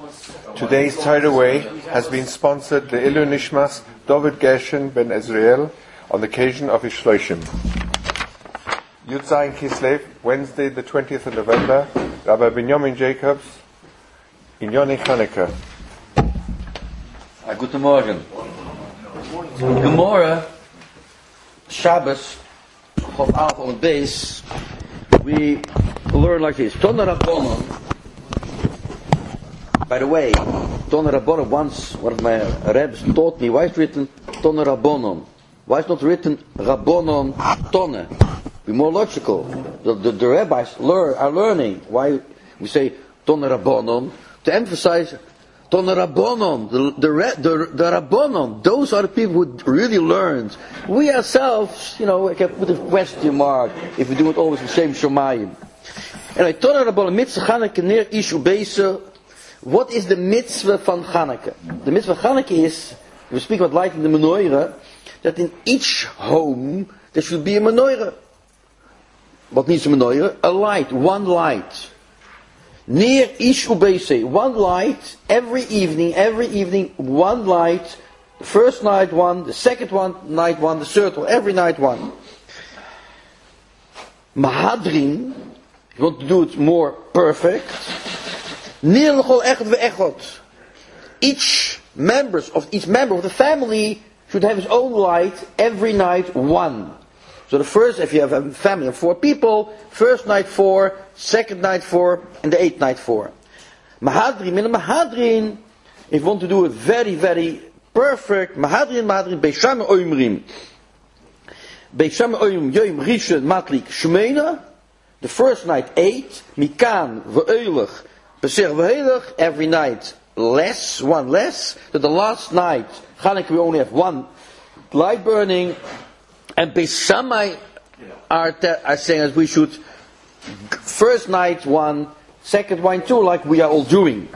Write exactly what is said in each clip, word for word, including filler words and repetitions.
Today's Torah Way has been sponsored the Ilu Nishmas David Gershon ben Ezrael on the occasion of his Shloshim. Yud Zayin Kislev, Wednesday the twentieth of November, Rabbi Benjamin Jacobs, in Yoni Chanukah. Uh, Guten Morgen. Gemara, Shabbos, Chof Aleph on the base, we learn like this. Tona Rabbanon. By the way, Tona Rabbanon, once one of my rabbis taught me, why is it written Tona Rabbanon? Why is it not written Rabbanon Tona? Be more logical. The, the, the rabbis learn, are learning why we say Tona Rabbanon, to emphasize Tona Rabbanon, the, the, the, the Rabbanon, those are the people who really learned. We ourselves, you know, I can put a question mark if we do it always the same Shomayim. Anyway, Tona Rabbanon, Mitzvah Chanukah Ner Ishu Beisa. What is the mitzvah van Chanukah? The mitzvah van Chanukah is, we speak about lighting the menorah, that in each home there should be a menorah. What needs a menorah? A light, one light. Near ish ubeise, one light, every evening, every evening, one light. The first night one, the second one, night one, the third one, every night one. Mahadrin, you want to do it more perfect. Each members of each member of the family should have his own light every night one. So the first, if you have a family of four people, first night four, second night four, and the eighth night four. Mahadrin, min mahadrin, if you want to do it very, very perfect, mahadrin, mahadrin, beisham oimrim. Beisham oimrim, yoim rishon, matlik, shmeina. The first night eight, mikan, ve'eulich, every night less, one less. So the last night, Chanukah, we only have one light burning. And Beis Shammai are, te- are saying that we should first night one, second one two, like we are all doing.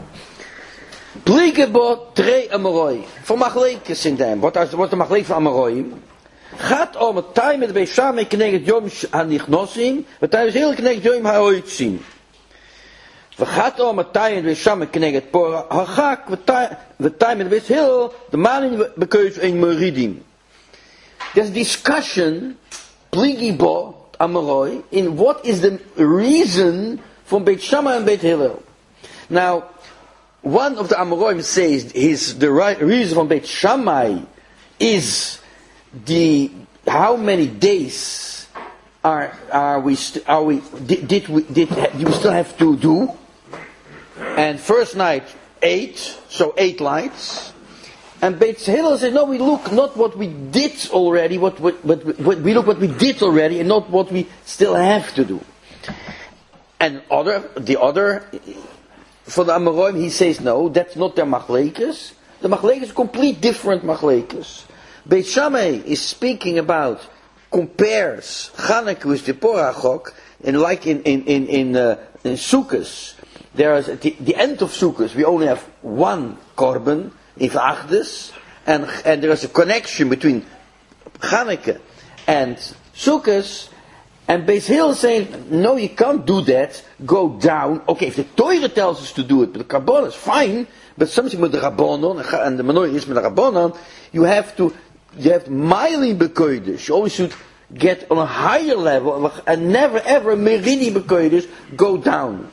Pligebo trei amoroi. For machlekes in them. What is what the machlekes van amoroi? Gaat om het time met Beis Shammai kneget yom hanichnosim, het time is heel kneget yom haoitzim. We gaat om het time met Shammai kneget por hagak, we time met Beis Hillel, de manin bekeus in meridim. There's discussion, pligibo, amaroi, in what is the reason from Beit Shammai and Beit Hillel. Now, one of the Amoraim says his the right reason from Beit Shammai is the how many days are are we st- are we did, did we did do we still have to do? And first night eight, so eight lights. And Beit Hillel says, no, we look not what we did already, what, what, what, what we look what we did already, and not what we still have to do. And other, the other, for the Amoraim, he says, no, that's not their machlekes. The machlekes is complete different machlekes. Beit Shammai is speaking about, compares Chanukah with the Porachok, and like in in in in, uh, in Sukkos, there is at the, the end of Sukkos, we only have one korban. If Achdes, and and there is a connection between Chanukah and Sukkos, and Beis Hillel saying, no, you can't do that. Go down. Okay, if the Torah tells us to do it, but the Kabbalah is fine. But something with the Rabbanon and the Menorah is with the Rabbanon, you have to you have Mailim bekoidish. You always should get on a higher level and never ever Meridi bekoidish go down.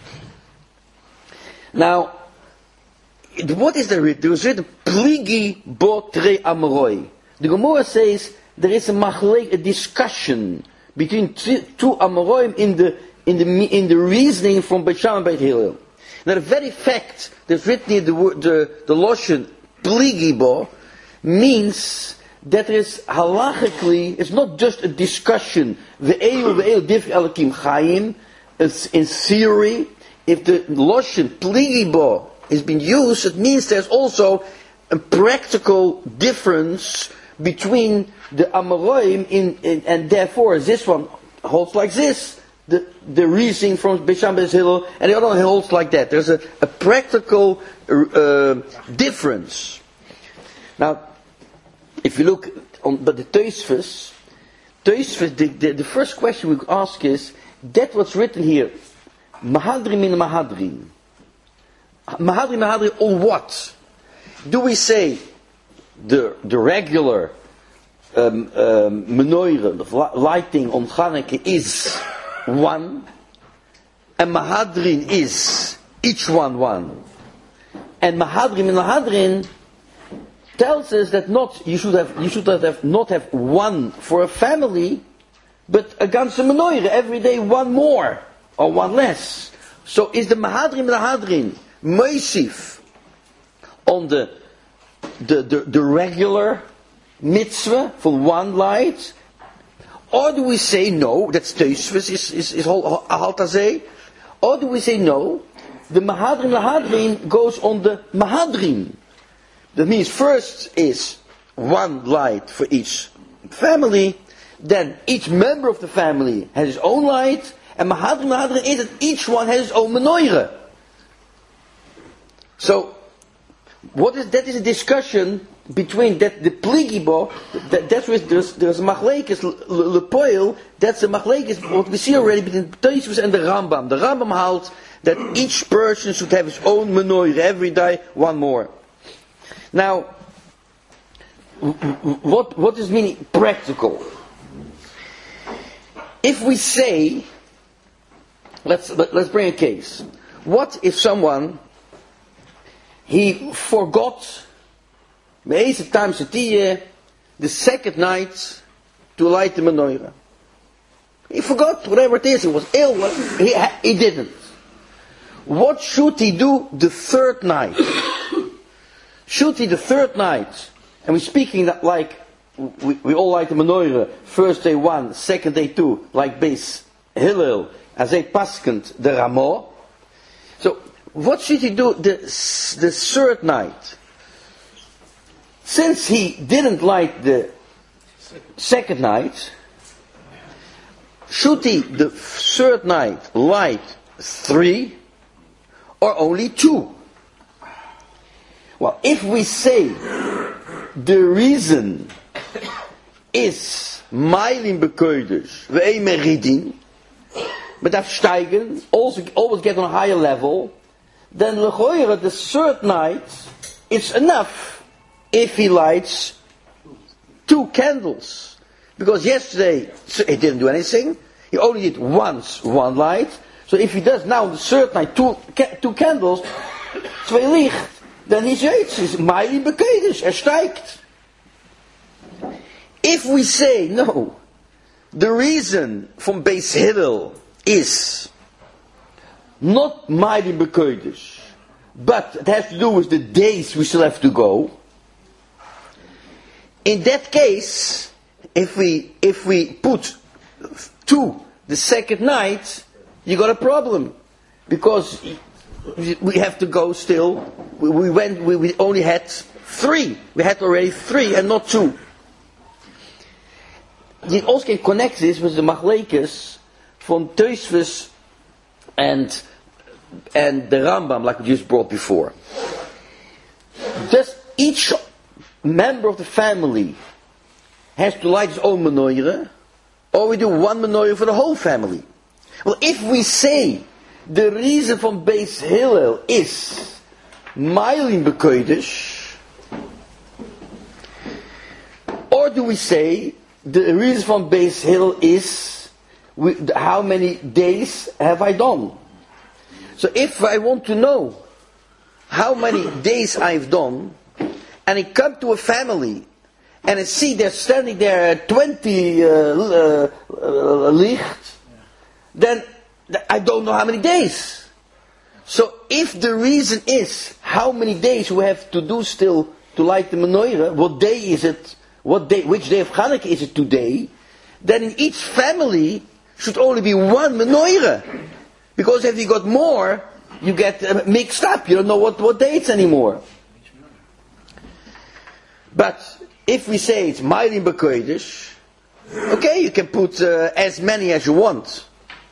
Now. What is the written? There is written pligi bo tre amoroi. The Gemara says there is a machlek, a discussion between two, two amoroim in the in the in the reasoning from Beit Shammai and Beit Hillel. Now the very fact that's written in the the the lashon pligi bo means that there is halachically it's not just a discussion. The eil the eil div elakim chayim. It's in theory. If the lashon pligi bo is being used, it means there's also a practical difference between the Amoraim in, in, and therefore this one holds like this, the the reasoning from Beit Shammai Beis Hillel, and the other one holds like that. There's a, a practical uh, difference. Now, if you look on but the Tosfos, Tosfos, the, the, the first question we ask is, that what's written here, Mahadrin min Mahadrin. Mahadri, Mahadri, on what? Do we say the the regular um, um, menorah, the lighting on Chanukah is one, and Mahadrin is each one one, and Mahadrin and Mahadrin tells us that not you should have you should have not have one for a family, but against the menorah every day one more or one less. So is the Mahadrin Mahadrin Meisif on the the, the the regular mitzvah for one light, or do we say no? That's Tosfos is is is Haltazeh, or do we say no? The Mahadrin Mahadrin goes on the Mahadrin. That means first is one light for each family, then each member of the family has his own light, and Mahadrin Mahadrin is that each one has his own menorah. So, what is that? Is a discussion between that the pligibo. That, that's where there's there's machlekes lepoil. That's a machlekes what we see already between Tosfos and the Rambam. The Rambam holds that each person should have his own menorah every day, one more. Now, what what does meaning practical? If we say, let's let's bring a case. What if someone he forgot the second night to light the menorah? He forgot whatever it is. He was ill. He he didn't. What should he do the third night? Should he the third night, and we're speaking that like, we, we all like the menorah, first day one, second day two, like Beis Hillel, as they paskent the Ramah. So, what should he do the, the third night? Since he didn't light the second night, should he the third night light three, or only two? Well, if we say the reason is Meilim bekoidish ve'emer ridin, but darf steigen, also always get on a higher level, then lechoira the third night it's enough if he lights two candles, because yesterday he didn't do anything. He only did once one light. So if he does now the third night two two candles, twee licht. Then he says, he's Meilim bekoidish, er steigt. If we say, no, the reason from Beis Hillel is not Meilim bekoidish, but it has to do with the days we still have to go, in that case, if we if we put two the second night, you got a problem. Because we have to go still. We, we went. We, we only had three. We had already three and not two. You also can connect this with the machlekes from Tosfos and and the Rambam, like we just brought before. Just each member of the family has to light his own menorah, or we do one menorah for the whole family. Well, if we say the reason from Beis Hillel is Meilim bekoidish, or do we say the reason from Beis Hillel is we, how many days have I done? So if I want to know how many days I've done, and I come to a family and I see they're standing there at twenty uh, uh, uh, licht, then I don't know how many days. So if the reason is how many days we have to do still to light the menorah, what day is it, what day, which day of Chanukah is it today, then in each family should only be one menorah. Because if you got more, you get uh, mixed up, you don't know what, what day it's anymore. But if we say it's Meilim bekoidish, okay, you can put uh, as many as you want.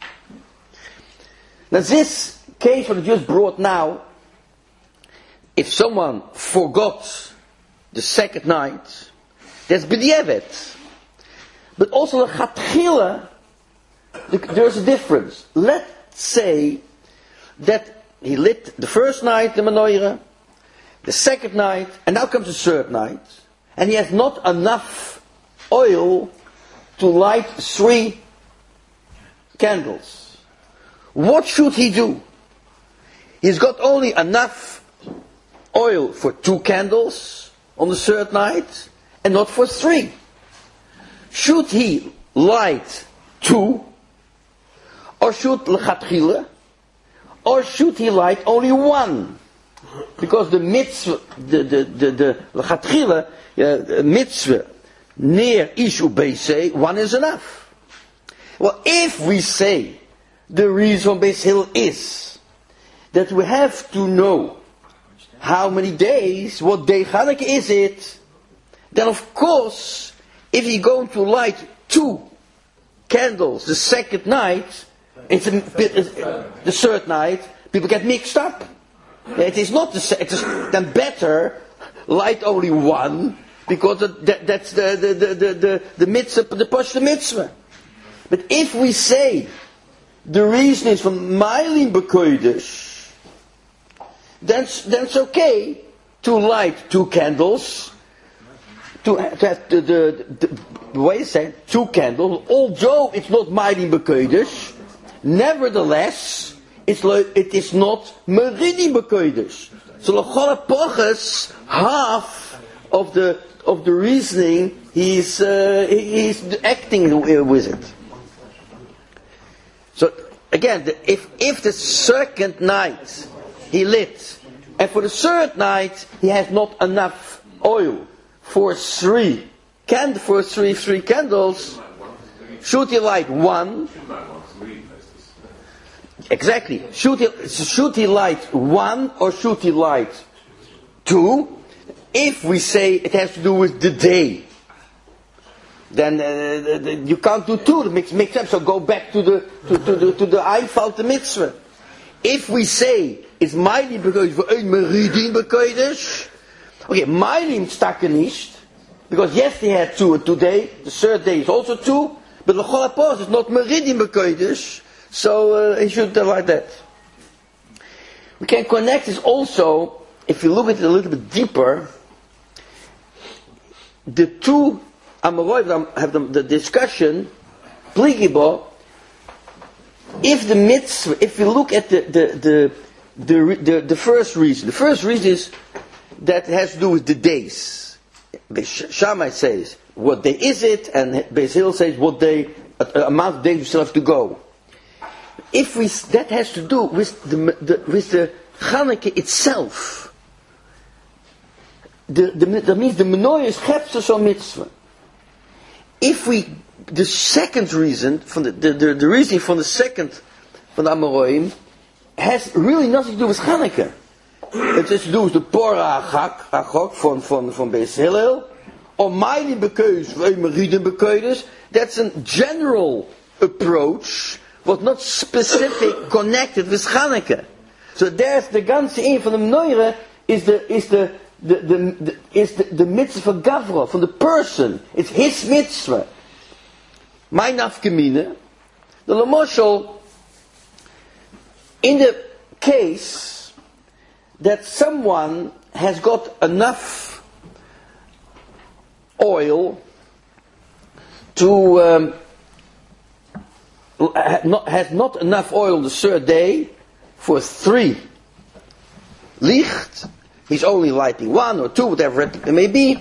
Now this case what I just brought now, if someone forgot the second night, that's b'diavad. But also the chatchila, there's a difference. Let's say that he lit the first night the menorah, the second night, and now comes the third night, and he has not enough oil to light three candles. What should he do? He's got only enough oil for two candles on the third night, and not for three. Should he light two, or should lechatchila, or should he light only one? Because the mitzvah, the the the, the lechatchila uh, mitzvah near ishu beisei, one is enough. Well, if we say the reason Beis Hillel is that we have to know how many days, what day Chanukah is it, then of course, if you're going to light two candles the second night, it's, a, it's the third night, people get mixed up. It is not the it is then better light only one, because that, that's the the the the the, the mitzvah, the push the mitzvah. But if we say the reason is from Mailim B'Kodesh, then then it's okay to light two candles, to, to have the the, the, the way you say two candles, although it's not Mailim B'Kodesh, nevertheless it's it is not Meridim B'Kodesh. So l'chol ha'poches, half of the of the reasoning he's uh, he's acting with it. So again, the, if if the second night he lit, and for the third night he has not enough oil for three cand for three three candles, should he light one? Exactly. Should he should he light one or should he light two? If we say it has to do with the day, then uh, the, the, you can't do two. Mix mix up. So go back to the to, to the to the Eifalt the mitzvah. If we say it's Mailim because for ein Meridim B'Kodesh, okay, Mailim staken nicht, because yes they had two today. The third day is also two, but the L'chol ha'poches is not Meridim B'Kodesh, so uh, he should uh, like that. We can connect this also if you look at it a little bit deeper. The two Amoraim have the, the discussion, Pligibo, if the mitzvah, if you look at the the, the the the the first reason, the first reason is that it has to do with the days. Shammai says, what day is it? And Beis Hillel says, what day, uh, amount of days you still have to go. If we, that has to do with the, the with the Chanukah itself. The, the, that means the menorah is chepsos or mitzvah. If we, the second reason, from the, the, the, the reasoning from the second, from the Amoraim, has really nothing to do with Chanukah. It has to do with the Porah Achok from, from, from Beis Hillel, or Mailim B'Kodesh, or Meridim B'Kodesh. That's a general approach, but not specific, connected with Chanukah. So there's the ganze in from the menorah is the, is the, The, the, the, is the, the mitzvah gavra from the person. It's his mitzvah. My nafkamina, the Lamoshel, in the case that someone has got enough oil to um, not, has not enough oil the third day for three licht. He's only lighting one or two, whatever it may be.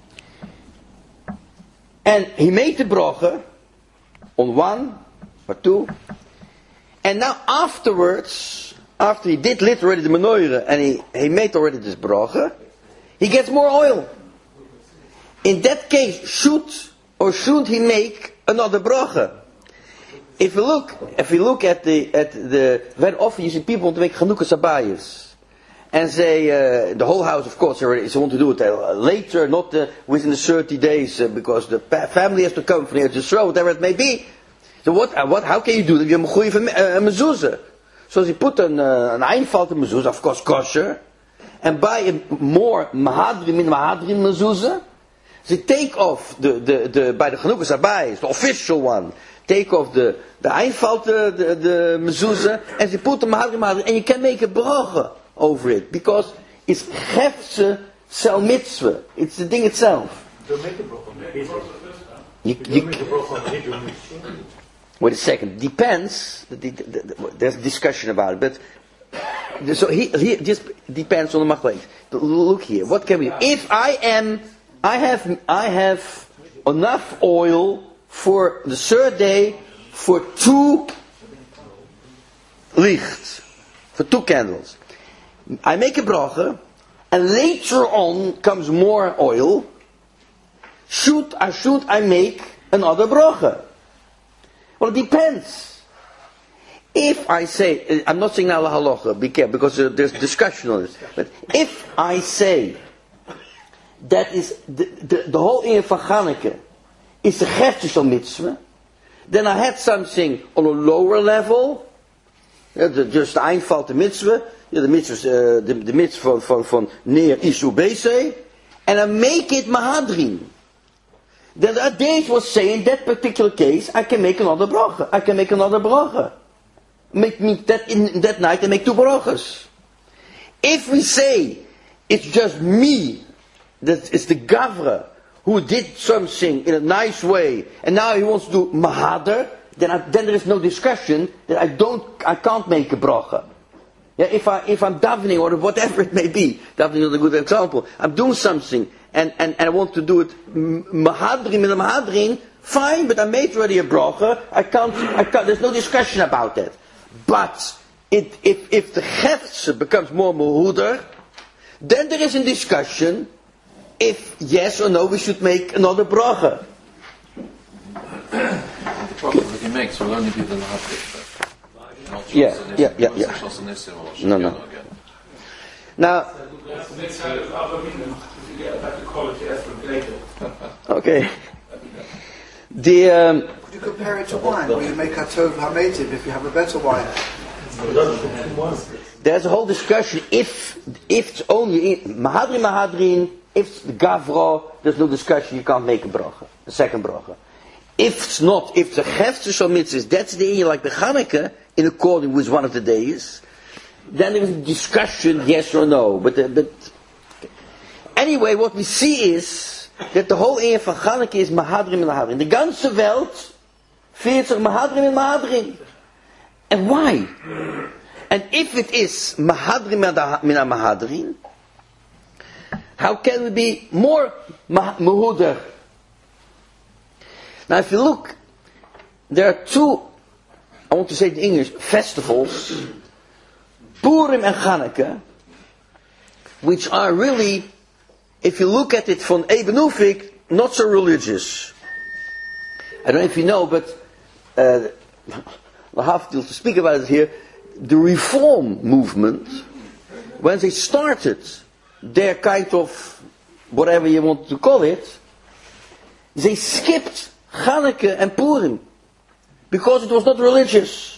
And he made the broche on one or two. And now afterwards, after he did lit already the menorah and he, he made already this broche, he gets more oil. In that case, should or shouldn't he make another broche? If you look, if you look at the at the very often you see people want to make Chanukah Sabayos. And say, uh, the whole house, of course, already, they want to do it uh, later, not uh, within the thirty days, uh, because the pa- family has to come from here to throw, whatever it may be. So what, uh, what, how can you do that? You have a goeie uh, mezuzah. So they put an, uh, an Eifalt mezuzah, of course, kosher, and buy a more mahadrim in mahadrim mezuzah, They take off the, the, the by the Chanukas Abayis, the official one, take off the, the Einfalt, the, the, the mezuzah, and they put the Mahadrim Mahadrim, and you can make a bracha over it, because it's Hefze Sel Mitzvah. It's the thing itself. Don't make a bracha on the Hebrew. You, You you, make a bracha on the Hebrew. wait a second. Depends. The, the, the, there's discussion about it, but so he, he just depends on the machlek. Look here. What can we do? If I am, I have, I have enough oil for the third day for two lichts, for two candles. I make a bracha, and later on comes more oil. Should I should I make another bracha? Well, it depends. If I say, I'm not saying now la halacha, be careful, because there's discussion on this. But if I say that is the, the, the whole in for Chanukah is the Hefzeshel mitzvah, then I had something on a lower level, yeah, the, just the Einfalt the mitzvah, yeah, the mitzvah, uh, the, the mitzvah from, from near Isu Beisei, and I make it Mahadrin. Then the Adais was saying, in that particular case, I can make another bracha. I can make another bracha. Make me that in that night and make two brachas. If we say it's just me, that it's the Gavra who did something in a nice way, and now he wants to do Mahader, then I, then there is no discussion that I don't, I can't make a bracha. Yeah, if I if I'm davening or whatever it may be, davening is a good example. I'm doing something and, and, and I want to do it mahadrin in a mahadrin, fine, but I made already a bracha. I can't. I can't. There's no discussion about that. But it, if if the hefze becomes more mehuder, then there is a discussion if yes or no we should make another bracha. The bracha that he makes will only be the lahadrik. Yeah, yeah, yeah, yeah. No, no. Now, okay. The um, could you compare it to wine? Will you make a tov hametiv if you have a better wine? There's a whole discussion if if it's only mahadrin mahadrin, if it's the gavra, there's no discussion. You can't make a bracha, a second bracha. If it's not, if the Hefzeshel mitzvah, that's the like the Chanukah, in according with one of the days, then there is a discussion, yes or no. But, uh, but anyway, what we see is that the whole Ehe van Chanukah is Mahadrim and Mahadrim. The ganze Welt feert zich Mahadrim and Mahadrim. And why? And if it is Mahadrim min Mahadrim, how can we be more Mehuder? Now, if you look, there are two, I want to say it in English, festivals, Purim and Chanukah, which are really, if you look at it from Eben Ufik, not so religious. I don't know if you know, but uh, I have to speak about it here. The Reform movement, when they started their kind of, whatever you want to call it, they skipped Chanukah and Purim because it was not religious.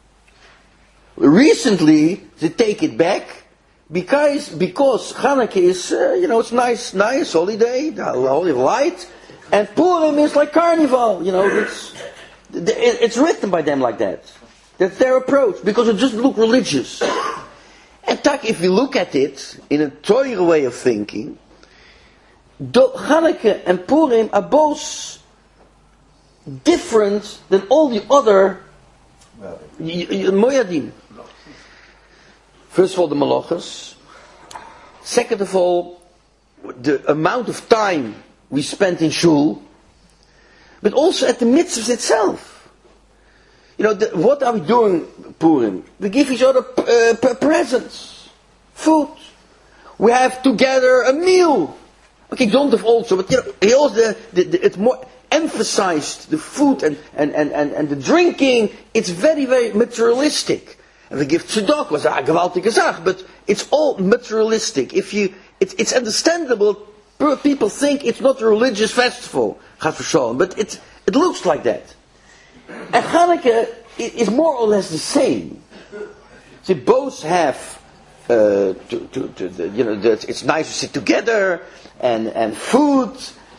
Recently, they take it back because because Chanukah is uh, you know it's nice nice holiday, the holy light, and Purim is like carnival. You know it's it's written by them like that. That's their approach because it just looks religious. And tak, if you look at it in a Torah way of thinking, Chanukah and Purim are both different than all the other Moyadim. First of all, the Malachas. Second of all, the amount of time we spent in Shul. But also at the mitzvahs itself. You know, the, what are we doing, Purim? We give each other uh, presents, food. We have together a meal. Okay, don't have also, but you know, he also the, the, the, it's more emphasized the food and, and, and, and, and the drinking. It's very, very materialistic. And we give tzedakah, was a gewaltige Sache, but it's all materialistic. If you, it's, it's understandable. People think it's not a religious festival, but it it looks like that. And Chanukah is more or less the same. They both have, uh, to, to, to the, you know, the, it's nice to sit together and and food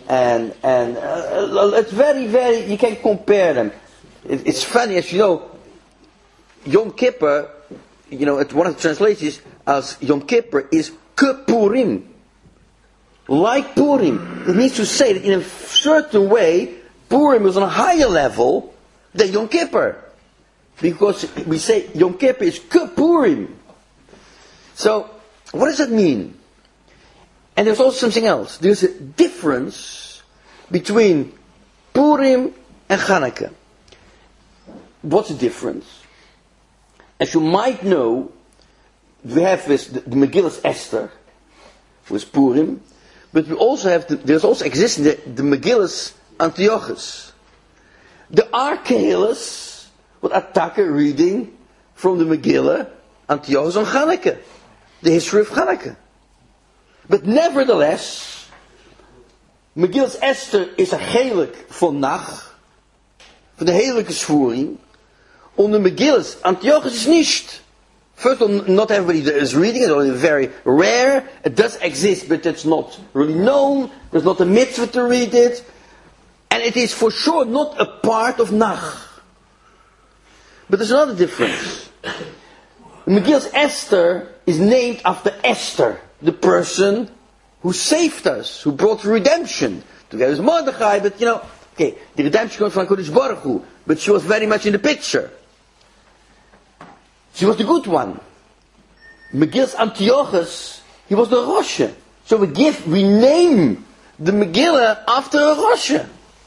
and and uh, it's very, very. You can compare them. It, it's funny, as you know, Yom Kippur. You know, at one of the translations as Yom Kippur is Kippurim, like Purim. It means to say that in a certain way, Purim is on a higher level than Yom Kippur, because we say Yom Kippur is Kippurim. So, what does that mean? And there's also something else. There's a difference between Purim and Chanukah. What's the difference? As you might know, we have this, the, the Megillas Esther, with Purim, but we also have, the, there's also existing the, the Megillas Antiochus. The Archelaus, what Attaka reading from the Megillah Antiochus on Chanukah, the history of Chanukah. But nevertheless, Megillas Esther is a chelik van Nach, van de heilige Zwoering. On the Megillas Antiochus is nicht. First of all, not everybody is reading it, it's only very rare. It does exist, but it's not really known. There's not a mitzvah to read it. And it is for sure not a part of Nach. But there's another difference. Megillas Esther is named after Esther, the person who saved us, who brought redemption. Together with Mordechai, but you know, okay, the redemption comes from HaKadosh Baruch Hu, but she was very much in the picture. She was the good one. Megillas Antiochus, he was the Rosh. So we give, we name the Megillah after a Rosh.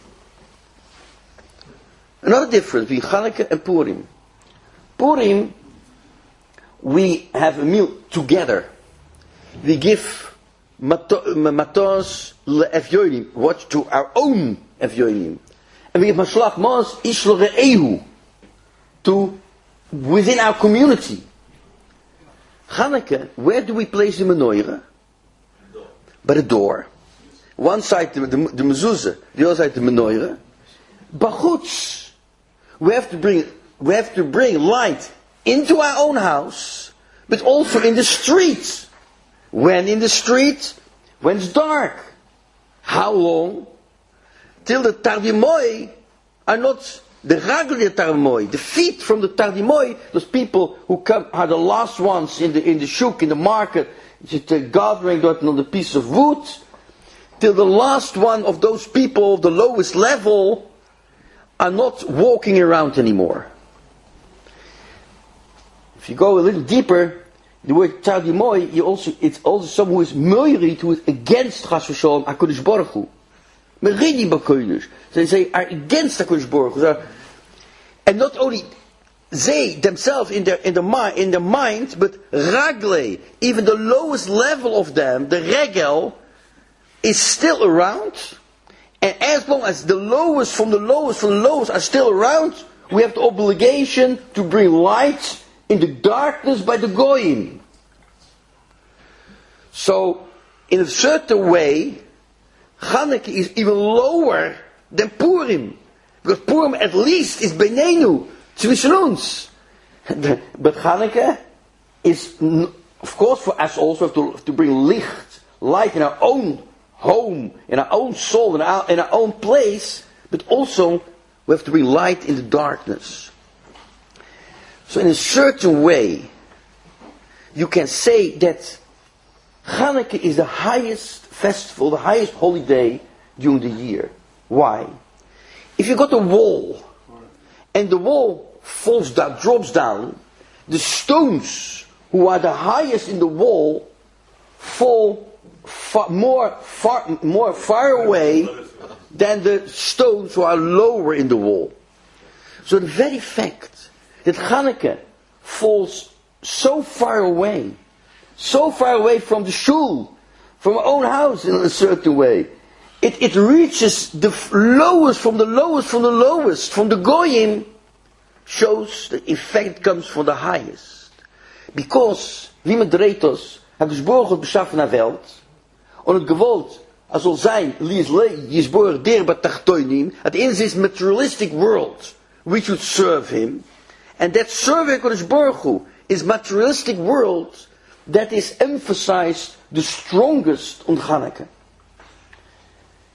Another difference between Chanukah and Purim. Purim, we have a meal together. We give matos le'evyonim, what to our own evyonim. And we give mashlach mos ishlo re'ehu, to within our community. Chanukah, where do we place the menorah? By the door. One side the, the, the mezuzah, the other side the menorah. Bachutz, we have to bring we have to bring light into our own house, but also in the street. When in the street? When it's dark. How long? Till the tardimoi are not the ragli tardimoi, the feet from the tardimoi, those people who come are the last ones in the in the shuk, in the market, just gathering on the piece of wood, till the last one of those people, the lowest level, are not walking around anymore. If you go a little deeper, the word tardimoi, you also it's also someone who is moirit, who is against Chas v'Shalom HaKadosh Baruch Hu. Meridi b'kodesh. They say are against HaKadosh Baruch Hu. And not only they themselves in their in the mind in their mind, but ragle, even the lowest level of them, the regel, is still around. And as long as the lowest from the lowest from the lowest are still around, we have the obligation to bring light in the darkness by the goyim. So, in a certain way, Chanukah is even lower than Purim. Because Purim at least is Beinenu, zwischen uns. But Chanukah is, of course, for us also to, to bring licht, light in our own home, in our own soul, in our, in our own place, but also we have to bring light in the darkness. So in a certain way, you can say that Chanukah is the highest festival, the highest holiday during the year. Why? If you got a wall, and the wall falls down, drops down, the stones who are the highest in the wall fall far, more, far, more far away than the stones who are lower in the wall. So the very fact that Chanukah falls so far away, so far away from the shul, from our own house in a certain way, it, it reaches the lowest, from the lowest, from the lowest, from the goyim, shows the effect comes from the highest. Because, wie met Retos, het gesborgen het beschaffen naar veld, en het gewollt, als zal zijn, lies le, gesborgen derba tachtoinim, het in this materialistic world, we should serve him, and that serving HaKadosh Baruch Hu is materialistic world that is emphasized the strongest on Chanukah.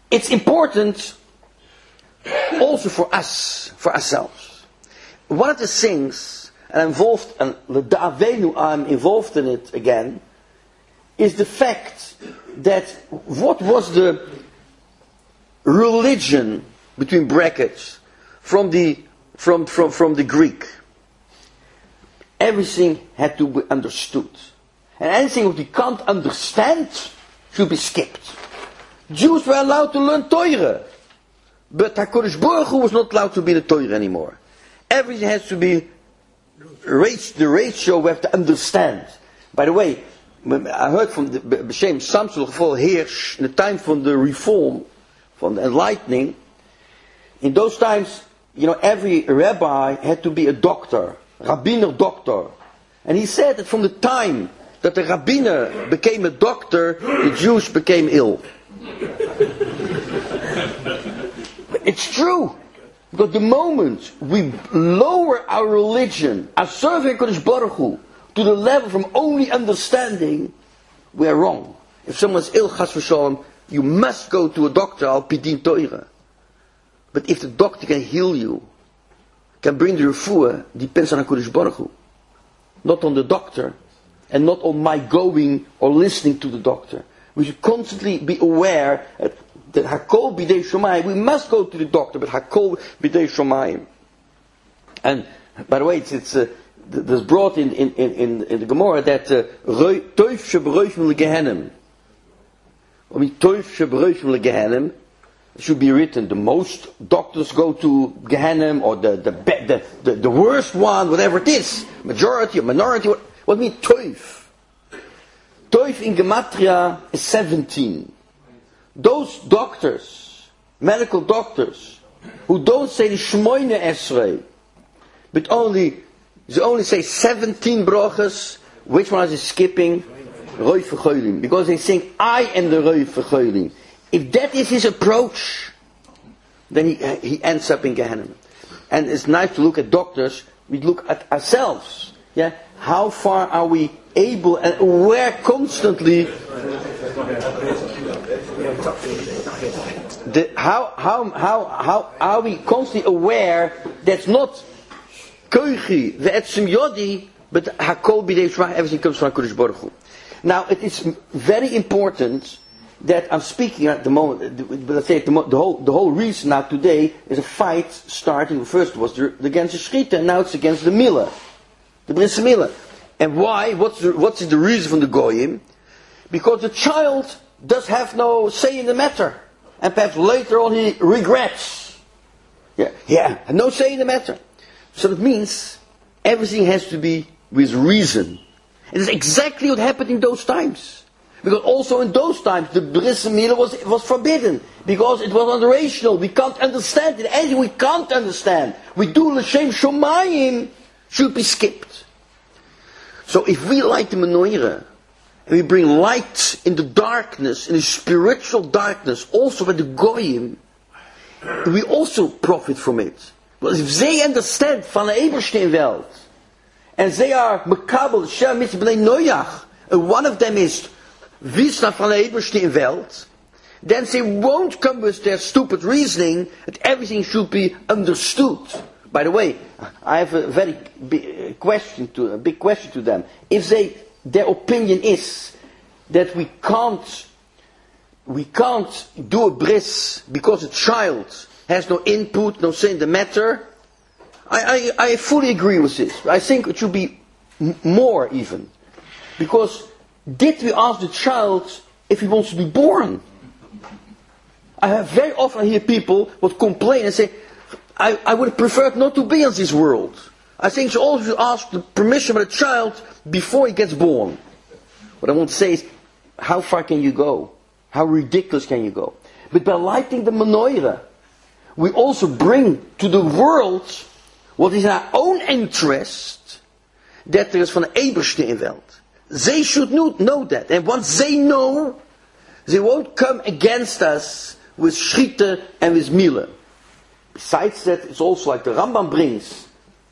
it's important also for us, for ourselves. One of the things, and I'm involved, and L'Da'avenu, I'm involved in it again, is the fact that what was the religion, between brackets, from the from from from the Greek? Everything had to be understood, and anything that you can't understand should be skipped. Jews were allowed to learn Torah, but HaKadosh Baruch Hu was not allowed to be in the Torah anymore. Everything has to be the ratio we have to understand. By the way, I heard from the B'Shem Samson Geval Hirsch in the time from the Reform, from the Enlightening. In those times, you know, every rabbi had to be a doctor, rabbiner doctor, and he said that from the time that the rabbiner became a doctor, the Jews became ill. It's true. Because the moment we lower our religion, our serving Kodesh Baruch Hu, to the level from only understanding, we are wrong. If someone's ill, chas v'shalom, you must go to a doctor, al pidin Torah. But if the doctor can heal you, can bring the refuah, depends on HaKadosh Baruch Hu. Not on the doctor, and not on my going or listening to the doctor. We should constantly be aware that that Hakol bidei shomayim, we must go to the doctor, but Hakol bidei shomayim. And by the way, it's, it's uh, there's brought in in, in, in the Gemara that toif sheberoshim legehenim. I mean, toif sheberoshim legehenim should be written. The most doctors go to Gehenim, or the the, the the the worst one, whatever it is, majority or minority. What, what means toif? Toif in Gematria is seventeen. Those doctors, medical doctors, who don't say the Shmoyne Esrei, but only, they only say seventeen brachas, which one is he skipping? Roi Vergeuling. Because they think, I am the Roi Vergeuling. If that is his approach, then he, he ends up in Gehenna. And it's nice to look at doctors, we look at ourselves. Yeah? How far are we able and aware constantly the, how, how, how, how are we constantly aware that's not koichi, the etzim yodi, but hakol bidei shmach, everything comes from HaKadosh Baruch Hu. Now, it is very important that I'm speaking at the moment, let's say the, the whole the whole reason now today is a fight starting, first was the, against the Shechita, and now it's against the Mila, the Bris Mila. And why? What's the, what's the reason from the Goyim? Because the child does have no say in the matter. And perhaps later on he regrets. Yeah, yeah, no say in the matter. So that means everything has to be with reason. And it's exactly what happened in those times. Because also in those times the Bris Milah was, was forbidden. Because it was unrational. We can't understand it. Anything we can't understand. We do L'Shem Shomayim should be skipped. So if we light the menorah, and we bring light in the darkness, in the spiritual darkness, also by the Goyim, we also profit from it. Because if they understand van de Eberstein Welt, and they are Mekabel, Shem, Mitzvah, Bnei Noach, and one of them is Wisna van de Eberstein Welt, then they won't come with their stupid reasoning that everything should be understood. By the way, I have a very big question to a big question to them. If they their opinion is that we can't we can't do a bris because a child has no input, no say in the matter, I, I, I fully agree with this. I think it should be m- more even. Because did we ask the child if he wants to be born? I have very often hear people would complain and say, I, I would have preferred not to be in this world. I think you always ask the permission of the child before he gets born. What I want to say is, how far can you go? How ridiculous can you go? But by lighting the menorah, we also bring to the world what is in our own interest, that there is van de Eberstein Welt. They should know that. And once they know, they won't come against us with Shechita and with Mila. Besides that, it's also like the Rambam brings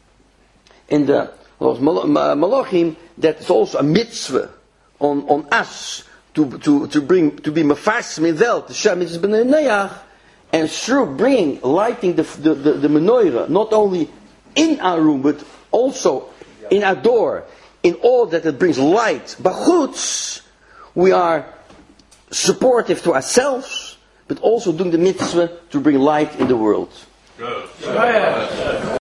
in the Malachim, that it's also a mitzvah on, on us to, to, to bring, to be mafas midelt, the Shem is b'nei Neach, and through bringing, lighting the, the, the, the menorah, not only in our room, but also in our door, in all that it brings light, bachutz, we are supportive to ourselves, but also doing the mitzvah to bring light in the world. Good.